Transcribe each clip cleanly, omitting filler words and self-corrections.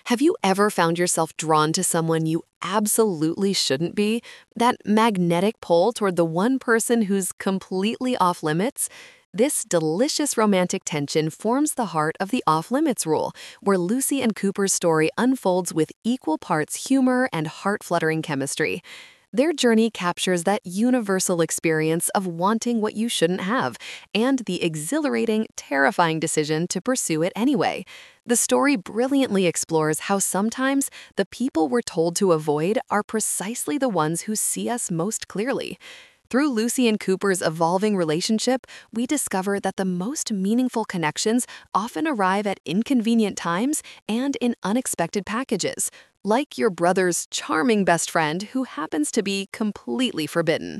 Have you ever found yourself drawn to someone you absolutely shouldn't be? That magnetic pull toward the one person who's completely off limits? This delicious romantic tension forms the heart of the Off Limits rule, where Lucy and Cooper's story unfolds with equal parts humor and heart-fluttering chemistry. Their journey captures that universal experience of wanting what you shouldn't have and the exhilarating, terrifying decision to pursue it anyway. The story brilliantly explores how sometimes the people we're told to avoid are precisely the ones who see us most clearly. Through Lucy and Cooper's evolving relationship, we discover that the most meaningful connections often arrive at inconvenient times and in unexpected packages, like your brother's charming best friend who happens to be completely forbidden.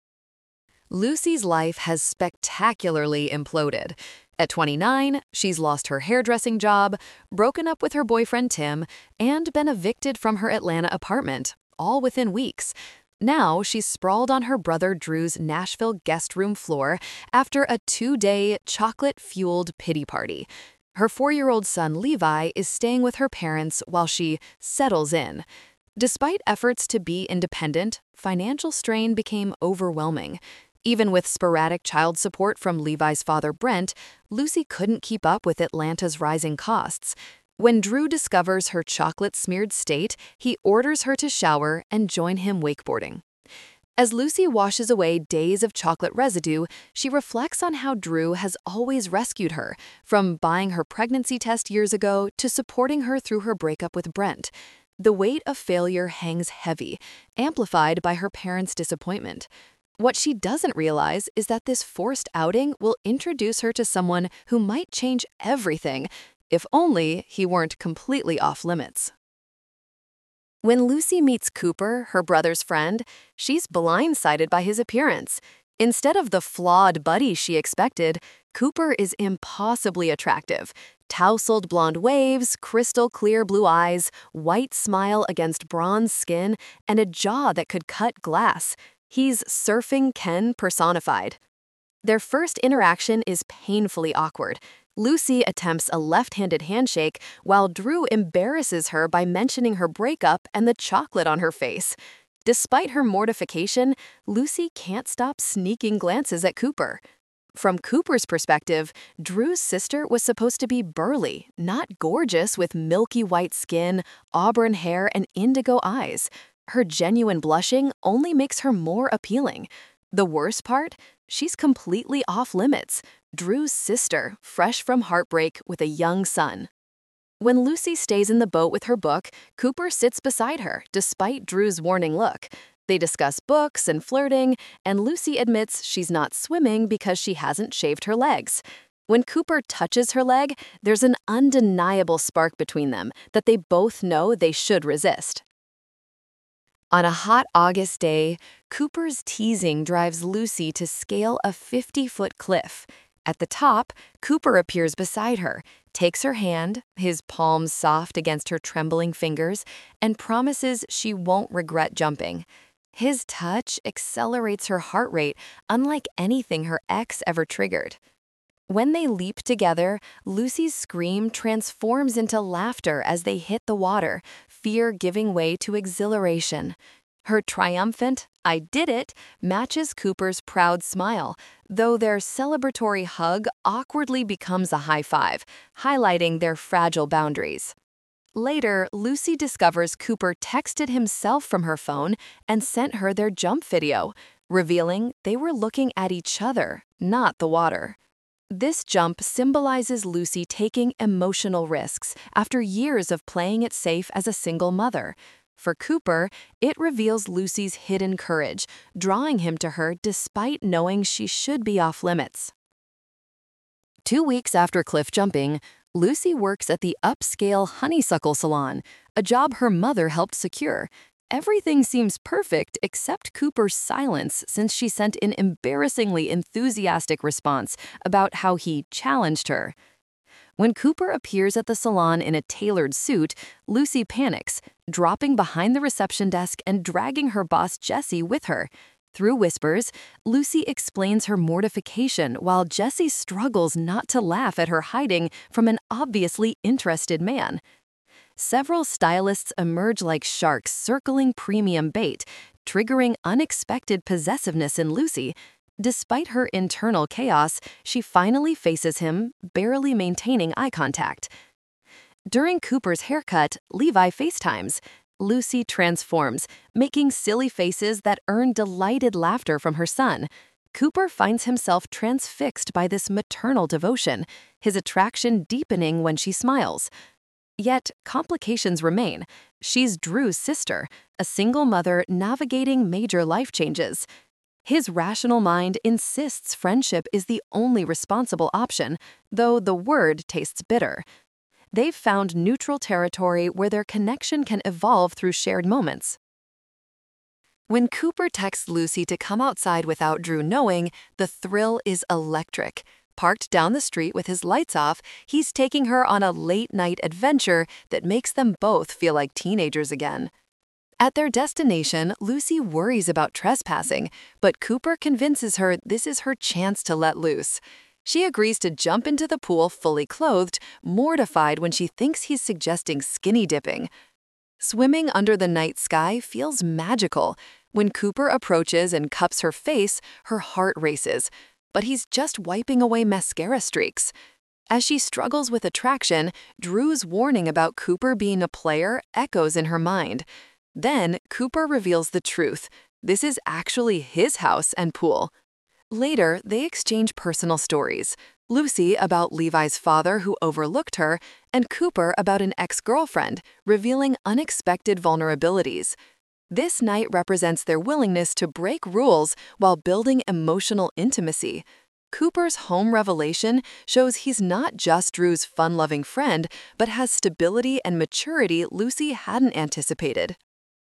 Lucy's life has spectacularly imploded. At 29, she's lost her hairdressing job, broken up with her boyfriend Tim, and been evicted from her Atlanta apartment, all within weeks. Now she's sprawled on her brother Drew's Nashville guest room floor after a 2-day chocolate-fueled pity party. Her 4-year-old son Levi is staying with her parents while she settles in. Despite efforts to be independent, financial strain became overwhelming. Even with sporadic child support from Levi's father Brent, Lucy couldn't keep up with Atlanta's rising costs. When Drew discovers her chocolate-smeared state, he orders her to shower and join him wakeboarding. As Lucy washes away days of chocolate residue, she reflects on how Drew has always rescued her, from buying her pregnancy test years ago to supporting her through her breakup with Brent. The weight of failure hangs heavy, amplified by her parents' disappointment. What she doesn't realize is that this forced outing will introduce her to someone who might change everything, if only he weren't completely off limits. When Lucy meets Cooper, her brother's friend, she's blindsided by his appearance. Instead of the flawed buddy she expected, Cooper is impossibly attractive. Tousled blonde waves, crystal clear blue eyes, white smile against bronze skin, and a jaw that could cut glass. He's surfing Ken personified. Their first interaction is painfully awkward. Lucy attempts a left-handed handshake while Drew embarrasses her by mentioning her breakup and the chocolate on her face. Despite her mortification, Lucy can't stop sneaking glances at Cooper. From Cooper's perspective, Drew's sister was supposed to be burly, not gorgeous with milky white skin, auburn hair, and indigo eyes. Her genuine blushing only makes her more appealing. The worst part? She's completely off limits. Drew's sister, fresh from heartbreak with a young son. When Lucy stays in the boat with her book, Cooper sits beside her, despite Drew's warning look. They discuss books and flirting, and Lucy admits she's not swimming because she hasn't shaved her legs. When Cooper touches her leg, there's an undeniable spark between them that they both know they should resist. On a hot August day, Cooper's teasing drives Lucy to scale a 50-foot cliff. At the top, Cooper appears beside her, takes her hand, his palms soft against her trembling fingers, and promises she won't regret jumping. His touch accelerates her heart rate, unlike anything her ex ever triggered. When they leap together, Lucy's scream transforms into laughter as they hit the water, fear giving way to exhilaration. Her triumphant, "I did it," matches Cooper's proud smile, though their celebratory hug awkwardly becomes a high five, highlighting their fragile boundaries. Later, Lucy discovers Cooper texted himself from her phone and sent her their jump video, revealing they were looking at each other, not the water. This jump symbolizes Lucy taking emotional risks after years of playing it safe as a single mother. For Cooper, it reveals Lucy's hidden courage, drawing him to her despite knowing she should be off limits. 2 weeks after cliff jumping, Lucy works at the upscale Honeysuckle Salon, a job her mother helped secure. Everything seems perfect except Cooper's silence since she sent an embarrassingly enthusiastic response about how he challenged her. When Cooper appears at the salon in a tailored suit, Lucy panics, dropping behind the reception desk and dragging her boss Jesse with her. Through whispers, Lucy explains her mortification while Jesse struggles not to laugh at her hiding from an obviously interested man. Several stylists emerge like sharks circling premium bait, triggering unexpected possessiveness in Lucy. Despite her internal chaos, she finally faces him, barely maintaining eye contact. During Cooper's haircut, Levi FaceTimes. Lucy transforms, making silly faces that earn delighted laughter from her son. Cooper finds himself transfixed by this maternal devotion, his attraction deepening when she smiles. Yet, complications remain. She's Drew's sister, a single mother navigating major life changes. His rational mind insists friendship is the only responsible option, though the word tastes bitter. They've found neutral territory where their connection can evolve through shared moments. When Cooper texts Lucy to come outside without Drew knowing, the thrill is electric. Parked down the street with his lights off, he's taking her on a late-night adventure that makes them both feel like teenagers again. At their destination, Lucy worries about trespassing, but Cooper convinces her this is her chance to let loose. She agrees to jump into the pool fully clothed, mortified when she thinks he's suggesting skinny dipping. Swimming under the night sky feels magical. When Cooper approaches and cups her face, her heart races, but he's just wiping away mascara streaks. As she struggles with attraction, Drew's warning about Cooper being a player echoes in her mind. Then, Cooper reveals the truth. This is actually his house and pool. Later, they exchange personal stories. Lucy about Levi's father who overlooked her, and Cooper about an ex-girlfriend, revealing unexpected vulnerabilities. This night represents their willingness to break rules while building emotional intimacy. Cooper's home revelation shows he's not just Drew's fun-loving friend, but has stability and maturity Lucy hadn't anticipated.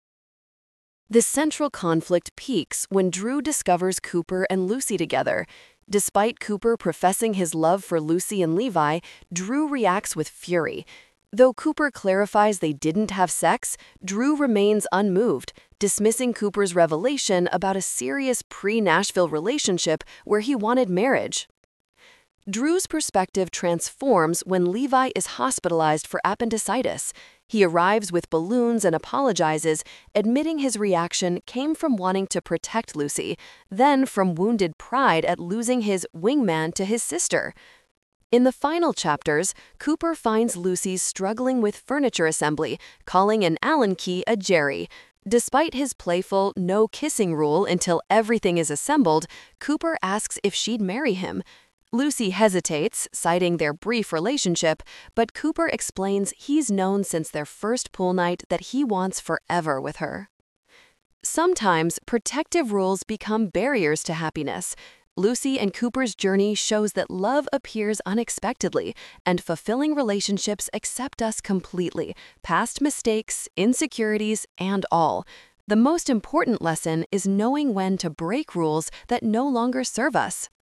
The central conflict peaks when Drew discovers Cooper and Lucy together. Despite Cooper professing his love for Lucy and Levi, Drew reacts with fury. Though Cooper clarifies they didn't have sex, Drew remains unmoved, dismissing Cooper's revelation about a serious pre-Nashville relationship where he wanted marriage. Drew's perspective transforms when Levi is hospitalized for appendicitis. He arrives with balloons and apologizes, admitting his reaction came from wanting to protect Lucy, then from wounded pride at losing his wingman to his sister. In the final chapters, Cooper finds Lucy struggling with furniture assembly, calling an Allen key a Jerry. Despite his playful no kissing rule until everything is assembled, Cooper asks if she'd marry him. Lucy hesitates, citing their brief relationship, but Cooper explains he's known since their first pool night that he wants forever with her. Sometimes, protective rules become barriers to happiness. Lucy and Cooper's journey shows that love appears unexpectedly, and fulfilling relationships accept us completely, past mistakes, insecurities, and all. The most important lesson is knowing when to break rules that no longer serve us.